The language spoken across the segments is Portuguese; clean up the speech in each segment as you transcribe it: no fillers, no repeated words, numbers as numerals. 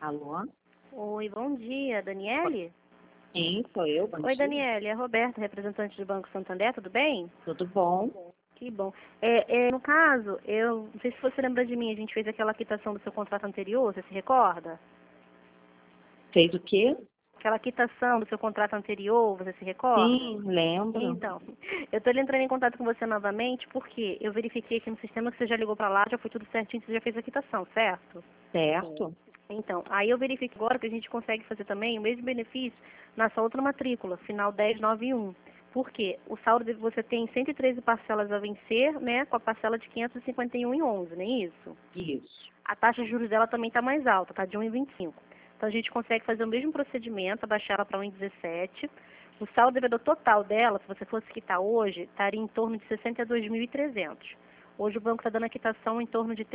Alô? Oi, bom dia, Daniele? Sim, sou eu, bom Oi, dia. Daniele, é a Roberta, representante do Banco Santander, tudo bem? Tudo bom? Que bom. No caso, eu não sei se você lembra de mim, a gente fez aquela quitação do seu contrato anterior, você se recorda? Fez o quê? Aquela quitação do seu contrato anterior, você se recorda? Sim, lembro. Então, eu estou entrando em contato com você novamente porque eu verifiquei aqui no sistema que você já ligou para lá, já foi tudo certinho, você já fez a quitação, certo? Certo. Então, aí eu verifico agora que a gente consegue fazer também o mesmo benefício na sua outra matrícula, final 1091. Por quê? O saldo de você tem 113 parcelas a vencer, né, com a parcela de 551,11, não é isso? Isso. A taxa de juros dela também está mais alta, está de 1,25. Então, a gente consegue fazer o mesmo procedimento, abaixar ela para 1,17. O saldo devedor total dela, se você fosse quitar hoje, estaria em torno de 62.300. Hoje o banco está dando a quitação em torno de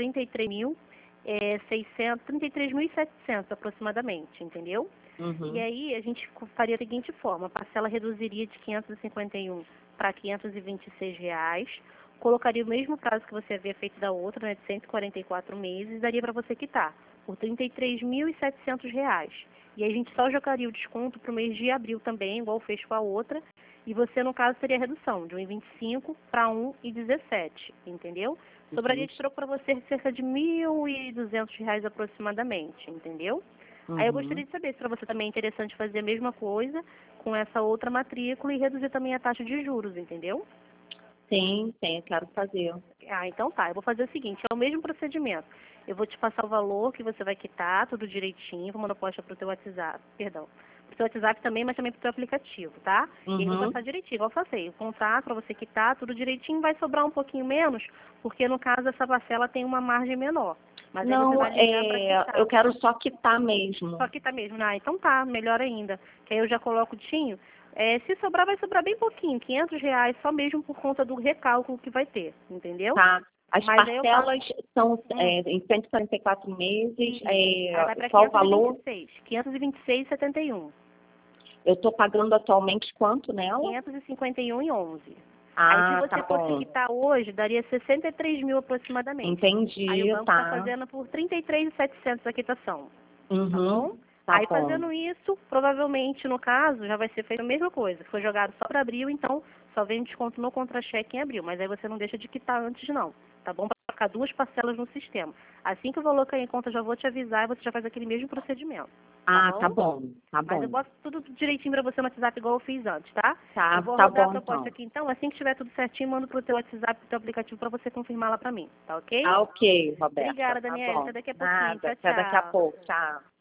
33.700 aproximadamente, entendeu? E Uhum. aí a gente faria da seguinte forma, a parcela reduziria de 551 para R$ 526, colocaria o mesmo prazo que você havia feito da outra, né, de 144 meses, daria para você quitar por R$ 33.700. E aí a gente só jogaria o desconto para o mês de abril também, igual fez com a outra, e você, no caso, teria redução de 1,25 para 1,17, entendeu? Sobraria de Justo. troco para você cerca de R$ 1.200 aproximadamente, entendeu? Aí eu Uhum. gostaria de saber se para você também é interessante fazer a mesma coisa com essa outra matrícula e reduzir também a taxa de juros, entendeu? Sim, eu quero fazer. Ah, então tá. Eu vou fazer o seguinte, é o mesmo procedimento. Eu vou te passar o valor que você vai quitar, tudo direitinho, vou mandar posta pro teu WhatsApp, perdão. Pro teu WhatsApp também, mas também pro teu aplicativo, tá? E aí eu vou Uhum. passar direitinho, igual eu passei. O contrato para você quitar, tudo direitinho, vai sobrar um pouquinho menos, porque no caso essa parcela tem uma margem menor. Mas aí você Não, vai ligar para eu quitar. quero só quitar mesmo. Só que tá mesmo. Ah, então tá, melhor ainda. Que aí eu já coloco o tinho. Se sobrar, vai sobrar bem pouquinho, R$ 500, só mesmo por conta do recálculo que vai ter, entendeu? Tá? As Mas aí eu passo. parcelas são Hum, em 144 meses. isso. Aí vai para Só o valor? 526. 526,71. Eu estou pagando atualmente quanto nela? 551,11. Aí se Ah, tá você fosse bom. quitar hoje, daria 63 mil aproximadamente. Aí o Entendi, banco está tá. fazendo por 33.700 a quitação. Tá bom? Uhum. Tá Aí bom. fazendo isso, provavelmente no caso, já vai ser feita a mesma coisa. Foi jogado só para abril, então só vem desconto no contra-cheque em abril. Mas aí você não deixa de quitar antes não. Tá bom? Para ficar duas parcelas no sistema. Assim que o valor cair em conta, eu já vou te avisar e você já faz aquele mesmo procedimento. Tá Ah, tá bom? bom, tá Mas eu bom. boto tudo direitinho para você no WhatsApp igual eu fiz antes, tá? Eu Tá, vou tá rodar a bom proposta então. aqui então. Assim que estiver tudo certinho, mando pro teu WhatsApp, pro teu aplicativo para você confirmar lá para mim. Tá ok? Tá ok, Roberta, Obrigada, tá Daniela. bom. Até daqui a pouquinho. Nada, Tchau, até daqui a tchau. pouco. Tchau.